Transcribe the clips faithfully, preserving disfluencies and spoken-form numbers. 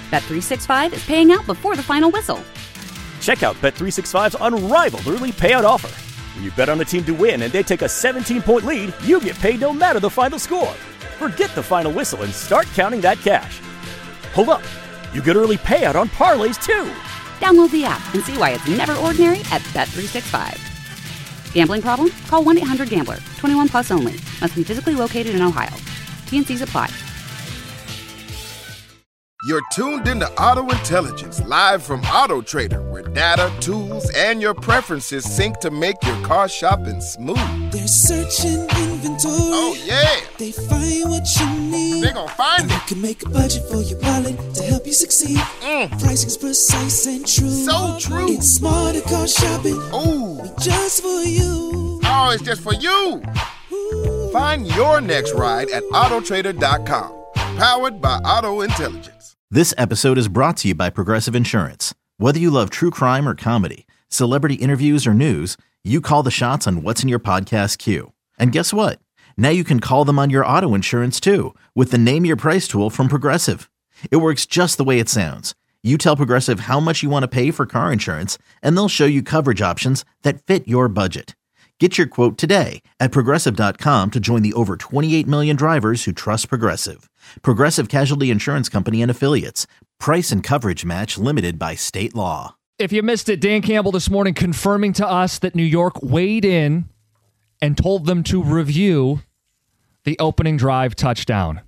Bet three sixty-five is paying out before the final whistle. Check out Bet three sixty-five's unrivaled early payout offer. When you bet on a team to win and they take a seventeen-point lead, you get paid no matter the final score. Forget the final whistle and start counting that cash. Hold up. You get early payout on parlays, too. Download the app and see why it's never ordinary at Bet three sixty-five. Gambling problem? Call one eight hundred gambler. twenty-one plus only. Must be physically located in Ohio. T N Cs apply. You're tuned into Auto Intelligence, live from Auto Trader, where data, tools, and your preferences sync to make your car shopping smooth. They're searching inventory. Oh, yeah. They find what you need. They're gonna find and it. They can make a budget for your wallet to help you succeed. Mm. Pricing's precise and true. So true. It's smarter car shopping. Ooh. Just for you. Oh, it's just for you. Ooh. Find your next ride at auto trader dot com. Powered by Auto Intelligence. This episode is brought to you by Progressive Insurance. Whether you love true crime or comedy, celebrity interviews or news, you call the shots on what's in your podcast queue. And guess what? Now you can call them on your auto insurance too with the Name Your Price tool from Progressive. It works just the way it sounds. You tell Progressive how much you want to pay for car insurance, and they'll show you coverage options that fit your budget. Get your quote today at Progressive dot com to join the over twenty-eight million drivers who trust Progressive. Progressive Casualty Insurance Company and Affiliates. Price and coverage match limited by state law. If you missed it, Dan Campbell this morning confirming to us that New York weighed in and told them to review the opening drive touchdown.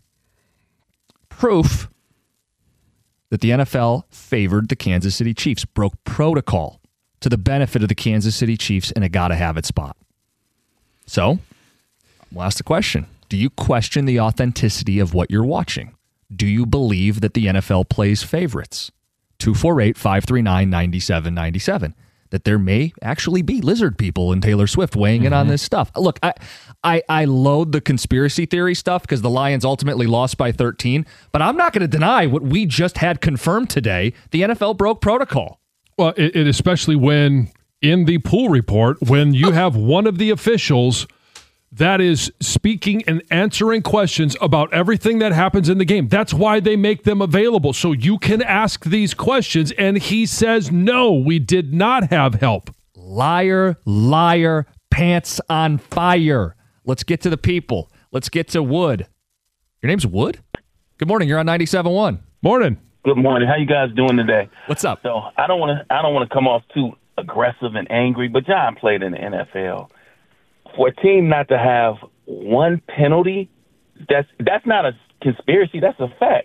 Proof that the N F L favored the Kansas City Chiefs, broke protocol to the benefit of the Kansas City Chiefs in a gotta-have-it spot. So, we'll ask the question. Do you question the authenticity of what you're watching? Do you believe that the N F L plays favorites? two four eight, five three nine, nine seven nine seven. That there may actually be lizard people and Taylor Swift weighing in mm-hmm. on this stuff. Look, I, I, I loathe the conspiracy theory stuff because the Lions ultimately lost by thirteen, but I'm not going to deny what we just had confirmed today. The N F L broke protocol. Well, it, it especially when in the pool report, when you have one of the officials that is speaking and answering questions about everything that happens in the game. That's why they make them available, so you can ask these questions, and he says, no, we did not have help. Liar, liar, pants on fire. Let's get to the people. Let's get to Wood. Your name's Wood? Good morning. You're on ninety-seven point one. Morning. Good morning. How you guys doing today? What's up? So I don't want to I don't want to come off too aggressive and angry, but John played in the N F L. For a team not to have one penalty, that's that's not a conspiracy. That's a fact.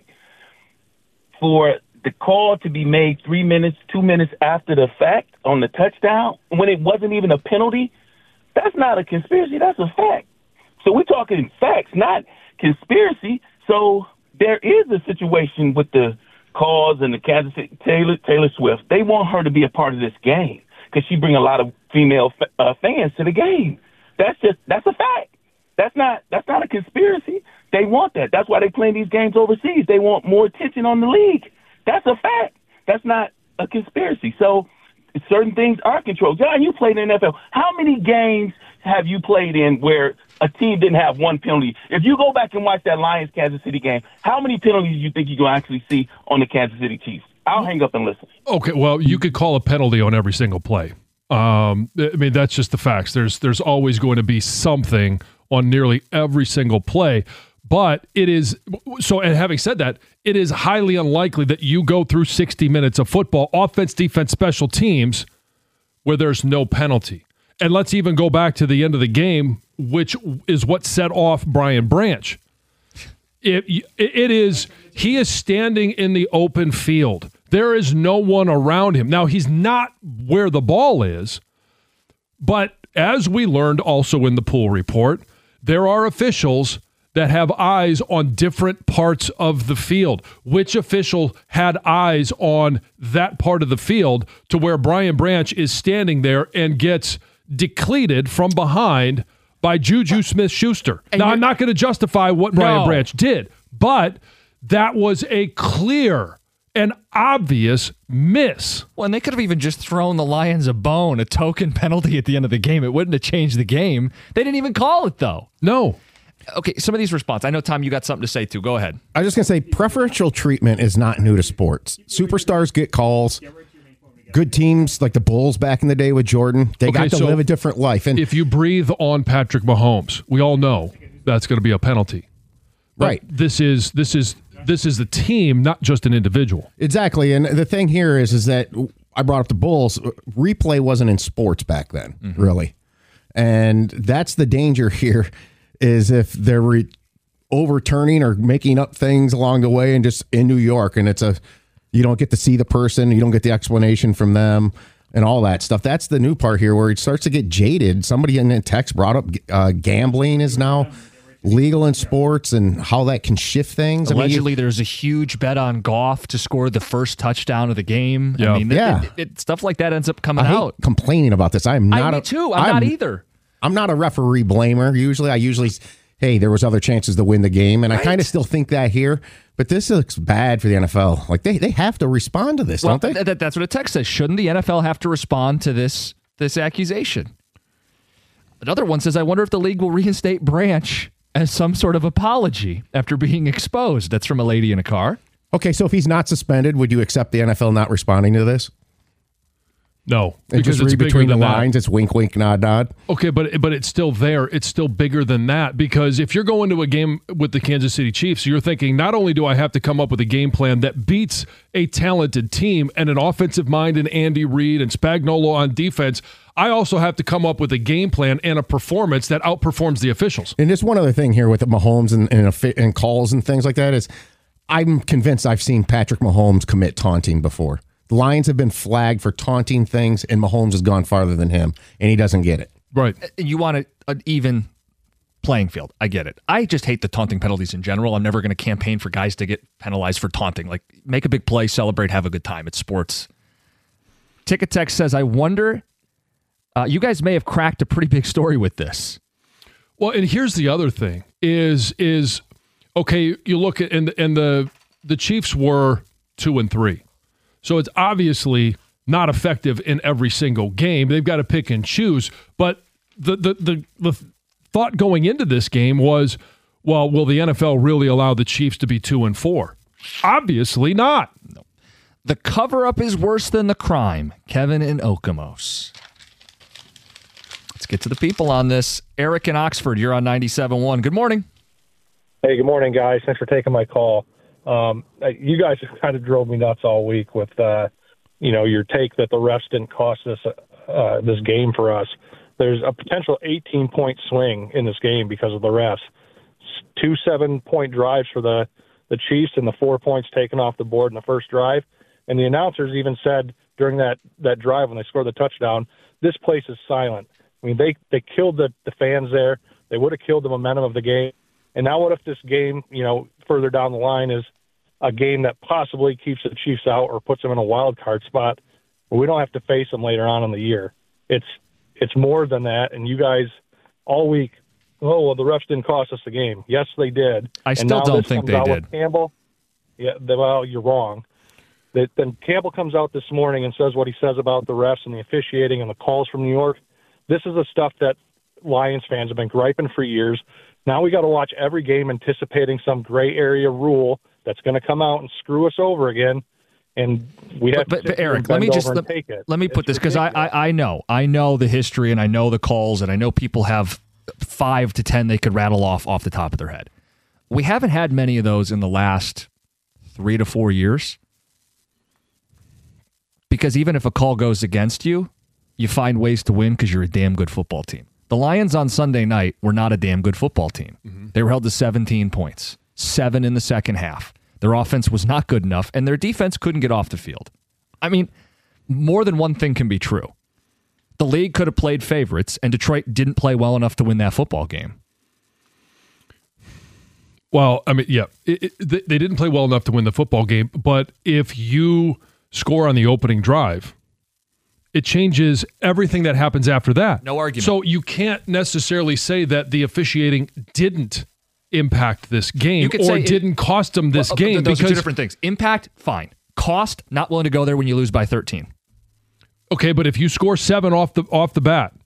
For the call to be made three minutes, two minutes after the fact on the touchdown, when it wasn't even a penalty, that's not a conspiracy. That's a fact. So we're talking facts, not conspiracy. So there is a situation with the calls and the Kansas City, Taylor, Taylor Swift. They want her to be a part of this game because she brings a lot of female uh, fans to the game. That's just that's a fact. That's not that's not a conspiracy. They want that. That's why they playing these games overseas. They want more attention on the league. That's a fact. That's not a conspiracy. So certain things are controlled. John, you played in the N F L. How many games have you played in where a team didn't have one penalty? If you go back and watch that Lions-Kansas City game, how many penalties do you think you're going to actually see on the Kansas City Chiefs? I'll hang up and listen. Okay, well, you could call a penalty on every single play. Um, I mean, that's just the facts. There's there's always going to be something on nearly every single play. But it is so, and having said that, it is highly unlikely that you go through sixty minutes of football, offense, defense, special teams, where there's no penalty. And let's even go back to the end of the game, which is what set off Brian Branch. It, it is, he is standing in the open field. There is no one around him. Now, he's not where the ball is, but as we learned also in the pool report, there are officials that have eyes on different parts of the field. Which official had eyes on that part of the field to where Brian Branch is standing there and gets decleated from behind by Juju Smith-Schuster? Now, I'm not going to justify what Brian No. Branch did, but that was a clear and obvious miss. Well, and they could have even just thrown the Lions a bone, a token penalty at the end of the game. It wouldn't have changed the game. They didn't even call it, though. No. Okay, some of these responses. I know, Tom, you got something to say too. Go ahead. I was just going to say preferential treatment is not new to sports. Superstars get calls. Good teams like the Bulls back in the day with Jordan, they Okay, got to so live a different life. And if you breathe on Patrick Mahomes, we all know that's going to be a penalty. But right. This is this is this is the team, not just an individual. Exactly. And the thing here is, is that I brought up the Bulls. Replay wasn't in sports back then, mm-hmm. really. And that's the danger here is if they're re- overturning or making up things along the way and just in New York. And it's a, you don't get to see the person. You don't get the explanation from them and all that stuff. That's the new part here where it starts to get jaded. Somebody in the text brought up uh, gambling is now legal in sports and how that can shift things. Allegedly, I mean, you, there's a huge bet on Goff to score the first touchdown of the game. Yeah. I mean, yeah. it, it, it, stuff like that ends up coming I hate out. complaining about this. I'm not I, a, me too. I'm, I'm not either. I'm not a referee blamer. Usually, I usually, hey, there was other chances to win the game, and right. I kind of still think that here. But this looks bad for the N F L. Like they, they have to respond to this, well, don't they? Th- that's what a text says. Shouldn't the N F L have to respond to this this accusation? Another one says, I wonder if the league will reinstate Branch as some sort of apology after being exposed. That's from a lady in a car. Okay, so if he's not suspended, would you accept the N F L not responding to this? No, and because just it's read bigger between the than lines. that. It's wink, wink, nod, nod. Okay, but but it's still there. It's still bigger than that because if you're going to a game with the Kansas City Chiefs, you're thinking not only do I have to come up with a game plan that beats a talented team and an offensive mind in Andy Reid and Spagnuolo on defense, I also have to come up with a game plan and a performance that outperforms the officials. And just one other thing here with the Mahomes and, and, and calls and things like that is I'm convinced I've seen Patrick Mahomes commit taunting before. The Lions have been flagged for taunting things, and Mahomes has gone farther than him, and he doesn't get it. Right. You want a, an even playing field. I get it. I just hate the taunting penalties in general. I'm never going to campaign for guys to get penalized for taunting. Like, make a big play, celebrate, have a good time. It's sports. Ticket Text says, I wonder, uh, you guys may have cracked a pretty big story with this. Well, and here's the other thing is, is okay, you look at, and, and the the Chiefs were two and three. So it's obviously not effective in every single game. They've got to pick and choose. But the the the, the thought going into this game was, well, will the N F L really allow the Chiefs to be two and four? Obviously not. No. The cover-up is worse than the crime. Kevin in Okemos. Let's get to the people on this. Eric in Oxford, you're on ninety-seven point one. Good morning. Hey, good morning, guys. Thanks for taking my call. Um, you guys have kind of drove me nuts all week with, uh, you know, your take that the refs didn't cost us uh, this game for us. There's a potential eighteen-point swing in this game because of the refs. Two seven-point drives for the, the Chiefs and the four points taken off the board in the first drive. And the announcers even said during that, that drive when they scored the touchdown, this place is silent. I mean, they, they killed the, the fans there. They would have killed the momentum of the game. And now what if this game, you know, further down the line is a game that possibly keeps the Chiefs out or puts them in a wild card spot where we don't have to face them later on in the year. It's it's more than that. And you guys all week, oh, well, the refs didn't cost us the game. Yes, they did. I and still now don't this think comes they out did. with Campbell, yeah, well, you're wrong. Then Campbell comes out this morning and says what he says about the refs and the officiating and the calls from New York. This is the stuff that Lions fans have been griping for years. Now we got to watch every game anticipating some gray area rule that's going to come out and screw us over again, and we have but, to but Eric, let me just let, take it. let me put it's this because I, I I know I know the history and I know the calls and I know people have five to ten they could rattle off off the top of their head. We haven't had many of those in the last three to four years because even if a call goes against you, you find ways to win because you're a damn good football team. The Lions on Sunday night were not a damn good football team. Mm-hmm. They were held to seventeen points, seven in the second half. Their offense was not good enough, and their defense couldn't get off the field. I mean, more than one thing can be true. The league could have played favorites, and Detroit didn't play well enough to win that football game. Well, I mean, yeah, it, it, they didn't play well enough to win the football game, but if you score on the opening drive, it changes everything that happens after that. No argument. So you can't necessarily say that the officiating didn't impact this game or it didn't cost them this well, game. Those because, are two different things. Impact, fine. Cost, not willing to go there when you lose by thirteen. Okay, but if you score seven off the off the bat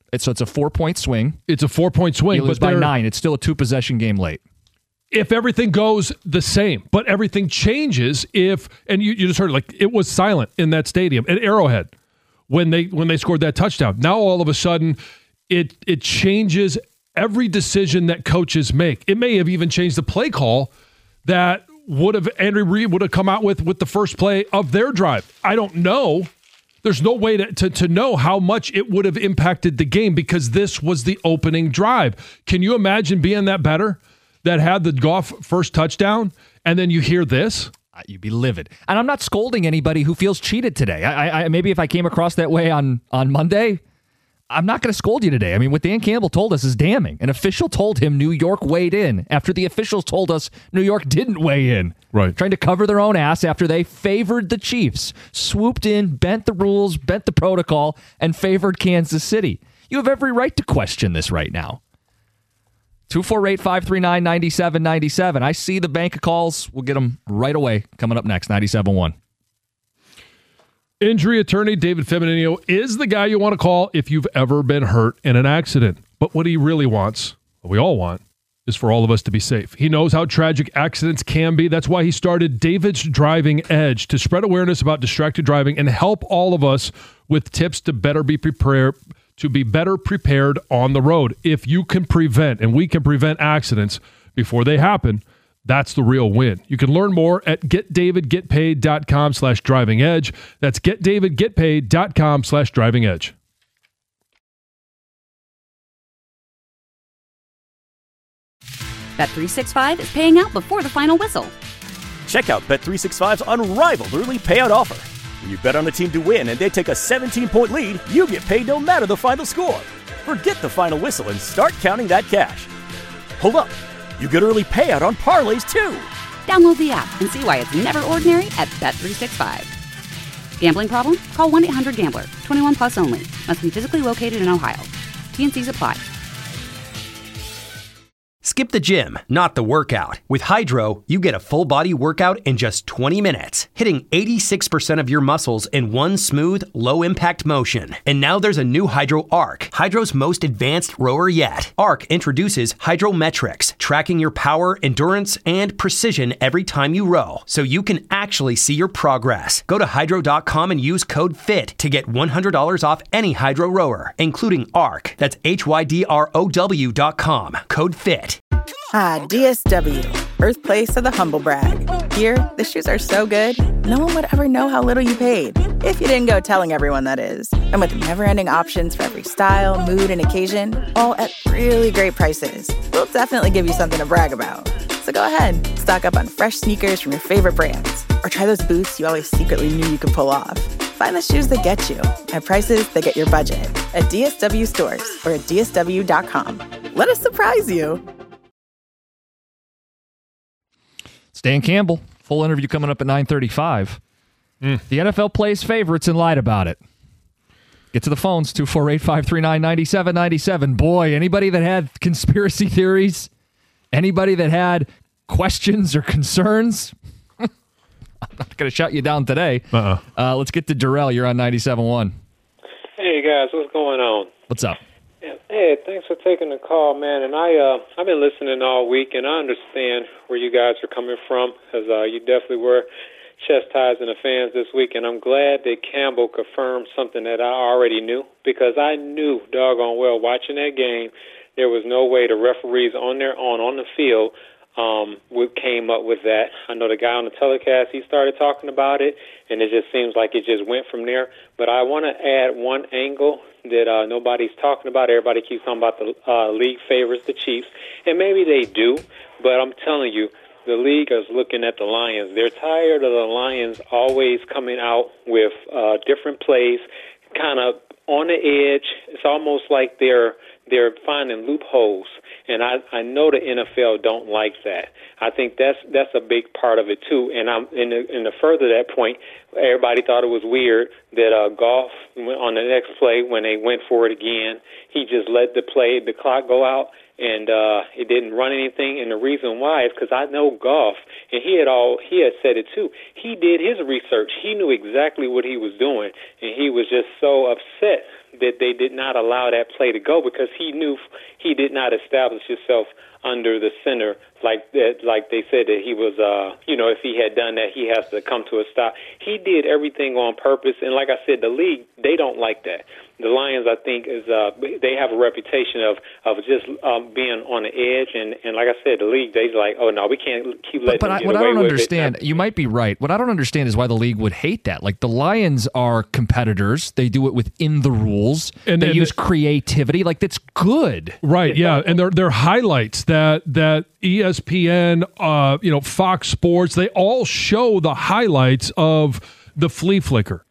It's, so it's a four-point swing. It's a four-point swing. You lose but by nine. It's still a two-possession game late. If everything goes the same, but everything changes if, and you, you just heard, like, it was silent in that stadium at Arrowhead when they when they scored that touchdown. Now all of a sudden, it it changes every decision that coaches make. It may have even changed the play call that would have Andrew Reid would have come out with with the first play of their drive. I don't know. There's no way to, to, to know how much it would have impacted the game because this was the opening drive. Can you imagine being that better? That had the Goff first touchdown, and then you hear this? You'd be livid. And I'm not scolding anybody who feels cheated today. I, I maybe if I came across that way on, on Monday, I'm not going to scold you today. I mean, what Dan Campbell told us is damning. An official told him New York weighed in after the officials told us New York didn't weigh in. Right. Trying to cover their own ass after they favored the Chiefs, swooped in, bent the rules, bent the protocol, and favored Kansas City. You have every right to question this right now. two four eight, five three nine, nine seven nine seven. I see the bank of calls. We'll get them right away. Coming up next, ninety-seven point one. Injury attorney David Feminino is the guy you want to call if you've ever been hurt in an accident. But what he really wants, what we all want, is for all of us to be safe. He knows how tragic accidents can be. That's why he started David's Driving Edge to spread awareness about distracted driving and help all of us with tips to better be prepared to be better prepared on the road. If you can prevent, and we can prevent accidents before they happen, that's the real win. You can learn more at getdavidgetpaid.com slash driving edge. That's getdavidgetpaid.com slash driving edge. Bet three sixty-five is paying out before the final whistle. Check out Bet three sixty-five's unrivaled early payout offer. When you bet on a team to win and they take a seventeen-point lead, you get paid no matter the final score. Forget the final whistle and start counting that cash. Hold up. You get early payout on parlays, too. Download the app and see why it's never ordinary at Bet three sixty-five. Gambling problem? Call one eight hundred gambler. twenty-one plus only. Must be physically located in Ohio. T N Cs apply. Skip the gym, not the workout. With Hydro, you get a full-body workout in just twenty minutes, hitting eighty-six percent of your muscles in one smooth, low-impact motion. And now there's a new Hydro Arc, Hydro's most advanced rower yet. Arc introduces Hydrometrics, tracking your power, endurance, and precision every time you row, so you can actually see your progress. Go to hydro dot com and use code FIT to get one hundred dollars off any Hydro rower, including Arc. That's H Y D R O W dot com. Code FIT. Ah, D S W, birthplace of the humble brag. Here, the shoes are so good, no one would ever know how little you paid. If you didn't go telling everyone, that is. And with never-ending options for every style, mood, and occasion, all at really great prices, we'll definitely give you something to brag about. So go ahead, stock up on fresh sneakers from your favorite brands, or try those boots you always secretly knew you could pull off. Find the shoes that get you at prices that get your budget at D S W stores or at D S W dot com. Let us surprise you. Dan Campbell, full interview coming up at nine thirty-five. Mm. The N F L plays favorites and lied about it. Get to the phones, two four eight, five three nine, nine seven nine seven. Boy, anybody that had conspiracy theories, anybody that had questions or concerns, I'm not going to shut you down today. Uh-uh. Uh, let's get to Darrell. You're on ninety-seven point one. Hey, guys. What's going on? What's up? Hey, thanks for taking the call, man. And I, uh, I've been listening all week, and I understand where you guys are coming from, because uh, you definitely were chastising the fans this week. And I'm glad that Campbell confirmed something that I already knew, because I knew doggone well watching that game, there was no way the referees on their own on the field um, came up with that. I know the guy on the telecast, he started talking about it, and it just seems like it just went from there. But I want to add one angle that uh, nobody's talking about. Everybody keeps talking about the uh, league favors the Chiefs, and maybe they do, but I'm telling you, the league is looking at the Lions. They're tired of the Lions always coming out with uh, different plays, kind of on the edge. It's almost like they're they're finding loopholes, and I, I know the N F L don't like that. I think that's that's a big part of it too. And I'm in the, in the further that point, everybody thought it was weird that uh, Goff on the next play when they went for it again, he just let the play the clock go out, and uh, it didn't run anything. And the reason why is because I know golf, and he had all he had said it too. He did his research. He knew exactly what he was doing, and he was just so upset that they did not allow that play to go because he knew he did not establish himself under the center like that, like they said that he was, uh, you know, if he had done that, he has to come to a stop. He did everything on purpose, and like I said, the league, they don't like that. The Lions, I think, is uh, they have a reputation of of just um, being on the edge, and, and like I said, the league, they're like, oh no, we can't keep letting but, but them I, get what away I don't with understand, it. you might be right. What I don't understand is why the league would hate that. Like the Lions are competitors; they do it within the rules, And- they and use the- creativity. Like that's good, Right, yeah, and they're they're highlights that that E S P N, uh, you know, Fox Sports, they all show the highlights of the flea flicker,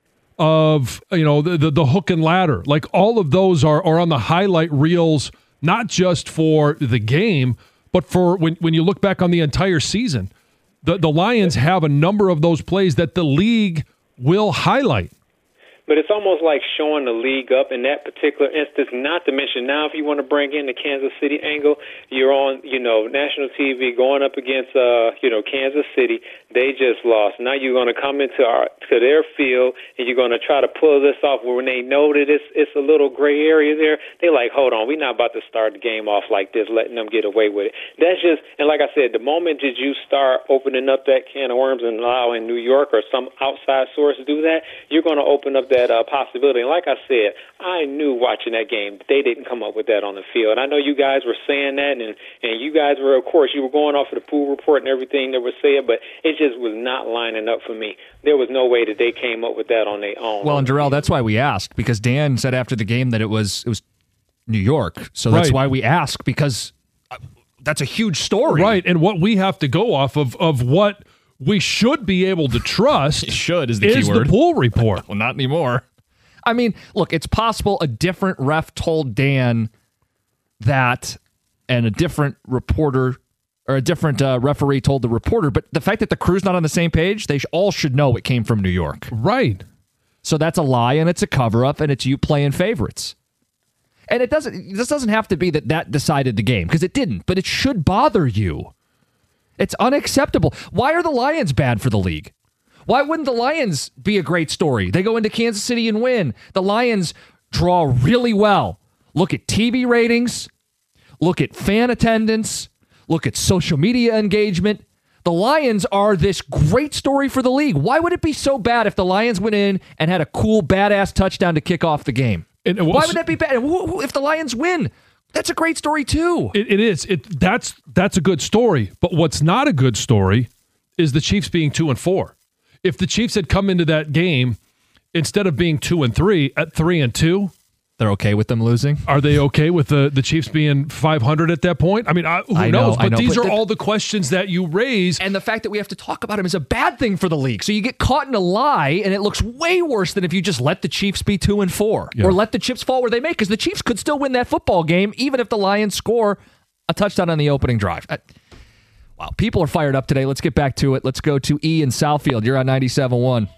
of you know the the, the hook and ladder. Like all of those are are on the highlight reels, not just for the game, but for when when you look back on the entire season. The the Lions have a number of those plays that the league will highlight. But it's almost like showing the league up in that particular instance, not to mention now if you want to bring in the Kansas City angle, you're on, you know, national T V going up against, uh, you know, Kansas City. They just lost. Now you're going to come into our to their field and you're going to try to pull this off when they know that it's, it's a little gray area there. They're like, hold on, we're not about to start the game off like this, letting them get away with it. That's just, and like I said, the moment that you start opening up that can of worms and allowing New York or some outside source to do that, you're going to open up that That uh, possibility. And like I said, I knew watching that game they didn't come up with that on the field. I know you guys were saying that, and and you guys were, of course, you were going off of the pool report and everything that was said, but it just was not lining up for me. There was no way that they came up with that on their own. Well, and Darrell, that's why we asked, because Dan said after the game that it was it was New York, so that's Right. why we ask, because uh, that's a huge story, Right, and what we have to go off of of what we should be able to trust should is the is key word. the pool report. Well, not anymore. I mean, look, it's possible a different ref told Dan that, and a different reporter or a different uh, referee told the reporter, but the fact that the crew's not on the same page, they sh- all should know it came from New York. Right. So that's a lie, and it's a cover-up, and it's you playing favorites. And it doesn't. This doesn't have to be that that decided the game, because it didn't, but it should bother you. It's unacceptable. Why are the Lions bad for the league? Why wouldn't the Lions be a great story? They go into Kansas City and win. The Lions draw really well. Look at T V ratings. Look at fan attendance. Look at social media engagement. The Lions are this great story for the league. Why would it be so bad if the Lions went in and had a cool, badass touchdown to kick off the game? And, uh, Why would that be bad? Who- who- If the Lions win, that's a great story too. It, it is. It that's that's a good story. But what's not a good story is the Chiefs being two and four. If the Chiefs had come into that game instead of being two and three at three and two, they're okay with them losing. Are they okay with the, the Chiefs being five hundred at that point? I mean, I, who I know, knows? I But know, these but are the- all the questions that you raise. And the fact that we have to talk about him is a bad thing for the league. So you get caught in a lie, and it looks way worse than if you just let the Chiefs be two and four, Yeah. or let the chips fall where they may, because the Chiefs could still win that football game, even if the Lions score a touchdown on the opening drive. I, wow, people are fired up today. Let's get back to it. Let's go to E in Southfield. You're on ninety-seven point one.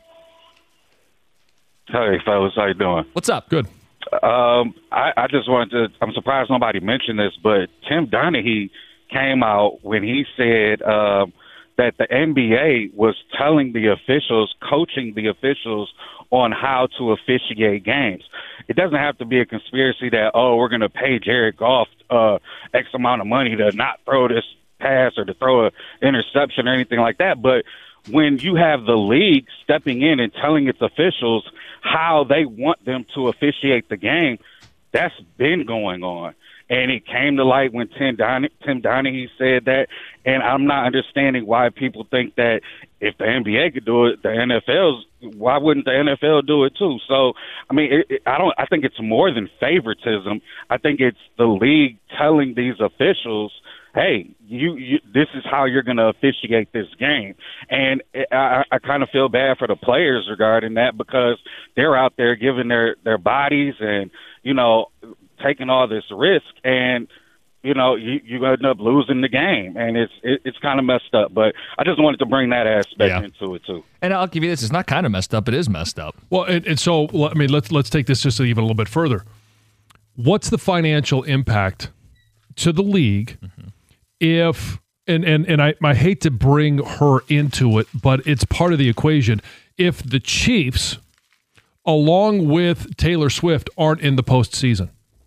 Hey, fellas, how you doing? What's up? Good. Um, I, I just wanted to. I'm surprised nobody mentioned this, but Tim Donaghy came out when he said um, that the N B A was telling the officials, coaching the officials on how to officiate games. It doesn't have to be a conspiracy that, oh, we're going to pay Jared Goff uh, X amount of money to not throw this pass or to throw an interception or anything like that. But when you have the league stepping in and telling its officials how they want them to officiate the game, that's been going on. And it came to light when Tim, Don- Tim Donaghy said that. And I'm not understanding why people think that if the N B A could do it, the N F L's, why wouldn't the N F L do it too? So, I mean, it, it, I don't. I think it's more than favoritism. I think it's the league telling these officials, hey, you, you this is how you're going to officiate this game. And I, I kind of feel bad for the players regarding that, because they're out there giving their, their bodies and, you know, taking all this risk, and, you know, you, you end up losing the game. And it's it, it's kind of messed up. But I just wanted to bring that aspect Yeah. into it, too. And I'll give you this. It's not kind of messed up. It is messed up. Well, and, and so, well, I mean, let's let's take this just even a little bit further. What's the financial impact to the league mm-hmm. if and and and I, I hate to bring her into it, but it's part of the equation. If the Chiefs, along with Taylor Swift, aren't in the postseason.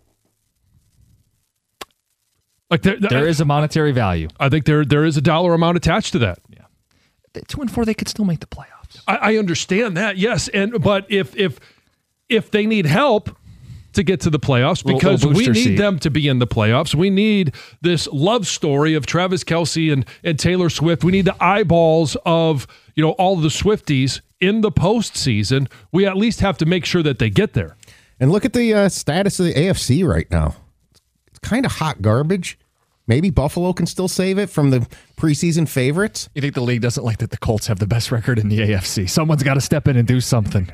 Like there, there is a monetary value. I think there there is a dollar amount attached to that. Yeah, two and four, they could still make the playoffs. I, I understand that, yes, and but if if if they need help to get to the playoffs, because little, little we need seat. them to be in the playoffs, we need this love story of Travis Kelce and and Taylor Swift. We need the eyeballs of you know all of the Swifties in the postseason. We at least have to make sure that they get there. And look at the uh, status of the A F C right now. Kind of hot garbage. Maybe Buffalo can still save it from the preseason favorites. You think the league doesn't like that the Colts have the best record in the A F C? Someone's got to step in and do something.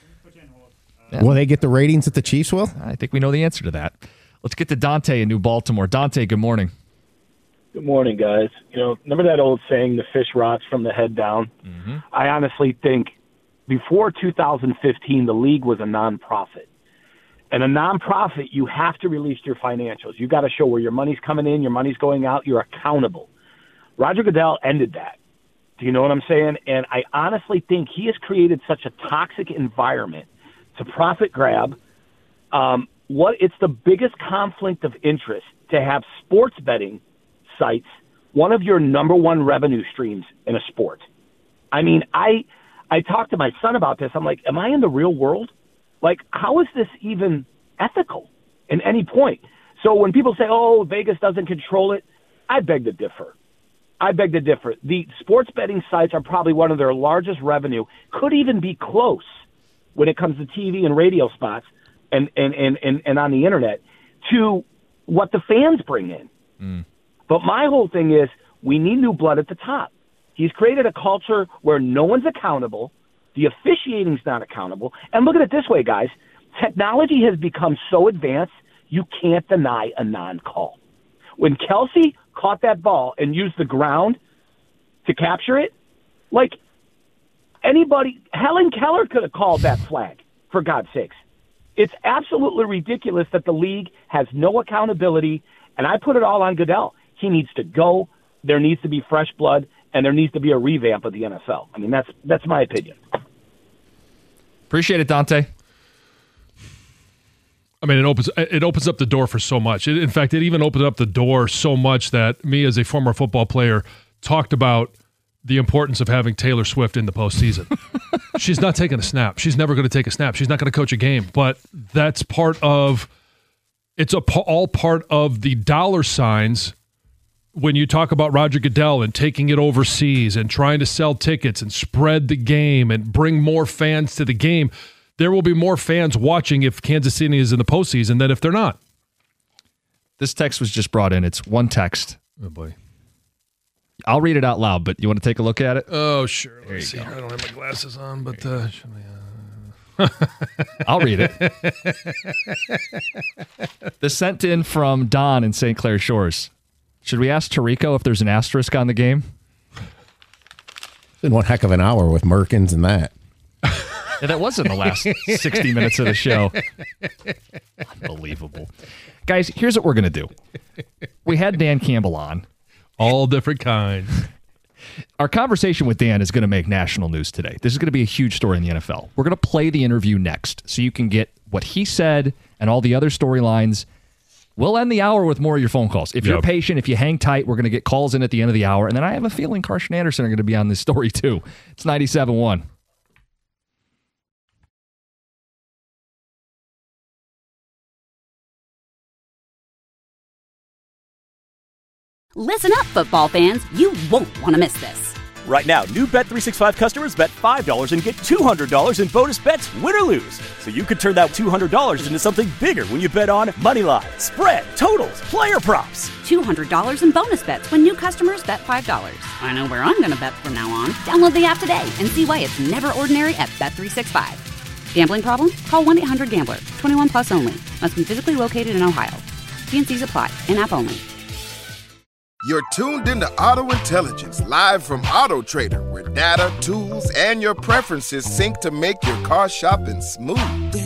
Yeah. Will they get the ratings that the Chiefs will? I think we know the answer to that. Let's get to Dante in New Baltimore. Dante, good morning. Good morning, guys. You know, remember that old saying, the fish rots from the head down? Mm-hmm. I honestly think before two thousand fifteen, the league was a nonprofit. And a nonprofit, you have to release your financials. You got to show where your money's coming in, your money's going out. You're accountable. Roger Goodell ended that. Do you know what I'm saying? And I honestly think he has created such a toxic environment to profit grab. Um, what it's the biggest conflict of interest to have sports betting sites one of your number one revenue streams in a sport. I mean, I I talked to my son about this. I'm like, am I in the real world? Like, how is this even ethical in any point? So when people say, oh, Vegas doesn't control it, I beg to differ. I beg to differ. The sports betting sites are probably one of their largest revenue, could even be close when it comes to T V and radio spots and, and, and, and, and on the internet to what the fans bring in. Mm. But my whole thing is we need new blood at the top. He's created a culture where no one's accountable. The officiating's not accountable. And look at it this way, guys. Technology has become so advanced, you can't deny a non-call. When Kelce caught that ball and used the ground to capture it, like anybody, Helen Keller could have called that flag, for God's sakes. It's absolutely ridiculous that the league has no accountability, and I put it all on Goodell. He needs to go. There needs to be fresh blood, and there needs to be a revamp of the N F L. I mean, that's that's my opinion. Appreciate it, Dante. I mean, it opens it opens up the door for so much. It, in fact, it even opened up the door so much that me, as a former football player, talked about the importance of having Taylor Swift in the postseason. She's not taking a snap. She's never going to take a snap. She's not going to coach a game. But that's part of it's a, all part of the dollar signs. When you talk about Roger Goodell and taking it overseas and trying to sell tickets and spread the game and bring more fans to the game, there will be more fans watching if Kansas City is in the postseason than if they're not. This text was just brought in. It's one text. Oh, boy. I'll read it out loud, but you want to take a look at it? Oh, sure. There you see. go. I don't have my glasses on, but uh, should we, uh... I'll read it. This sent in from Don in Saint Clair Shores. Should we ask Tirico if there's an asterisk on the game? It's been one heck of an hour with Merkins and that. Yeah, that was in the last sixty minutes of the show. Unbelievable. Guys, here's what we're going to do. We had Dan Campbell on. All different kinds. Our conversation with Dan is going to make national news today. This is going to be a huge story in the N F L. We're going to play the interview next so you can get what he said and all the other storylines. We'll end the hour with more of your phone calls. If yep. you're patient, if you hang tight, we're going to get calls in at the end of the hour. And then I have a feeling Carson Anderson are going to be on this story too. It's ninety-seven point one. Listen up, football fans. You won't want to miss this. Right now, new Bet three sixty-five customers bet five dollars and get two hundred dollars in bonus bets, win or lose. So you could turn that two hundred dollars into something bigger when you bet on money line, spread, totals, player props. two hundred dollars in bonus bets when new customers bet five dollars. I know where I'm going to bet from now on. Download the app today and see why it's never ordinary at Bet three sixty-five. Gambling problem? Call one eight hundred gambler. twenty-one plus only. Must be physically located in Ohio. T and C's apply. In-app only. You're tuned into Auto Intelligence, live from Auto Trader, where data, tools, and your preferences sync to make your car shopping smooth.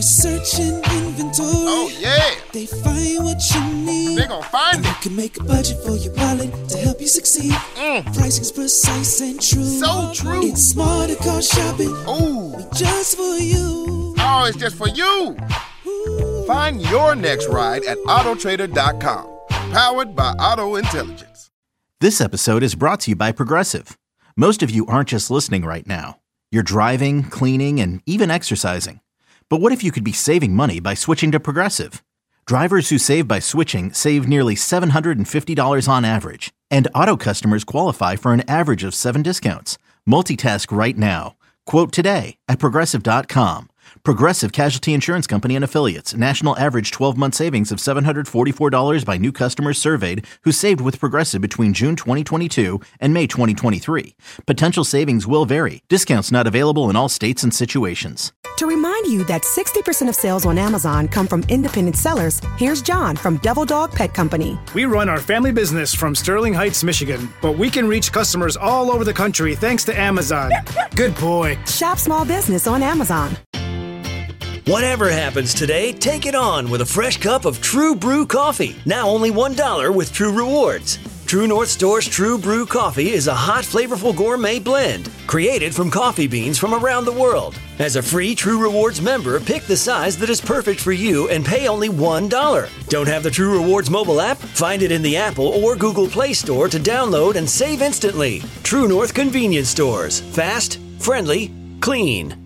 Searching inventory. Oh, yeah. They find what you need. They gon' find and it. You can make a budget for your wallet to help you succeed. Mm. Pricing's precise and true. So true. It's smarter car shopping. Ooh. Just for you. Oh, it's just for you. Ooh. Find your next ride at auto trader dot com. Powered by Auto Intelligence. This episode is brought to you by Progressive. Most of you aren't just listening right now. You're driving, cleaning, and even exercising. But what if you could be saving money by switching to Progressive? Drivers who save by switching save nearly seven hundred fifty dollars on average. And auto customers qualify for an average of seven discounts. Multitask right now. Quote today at Progressive dot com. Progressive Casualty Insurance Company and Affiliates. National average twelve-month savings of seven hundred forty-four dollars by new customers surveyed who saved with Progressive between June twenty twenty-two and May twenty twenty-three. Potential savings will vary. Discounts not available in all states and situations. To remind you that sixty percent of sales on Amazon come from independent sellers, here's John from Devil Dog Pet Company. We run our family business from Sterling Heights, Michigan, but we can reach customers all over the country thanks to Amazon. Good boy. Shop small business on Amazon. Whatever happens today, take it on with a fresh cup of True Brew coffee. Now only one dollar with True Rewards. True North Store's True Brew coffee is a hot, flavorful gourmet blend created from coffee beans from around the world. As a free True Rewards member, pick the size that is perfect for you and pay only one dollar. Don't have the True Rewards mobile app? Find it in the Apple or Google Play Store to download and save instantly. True North Convenience Stores. Fast, friendly, clean.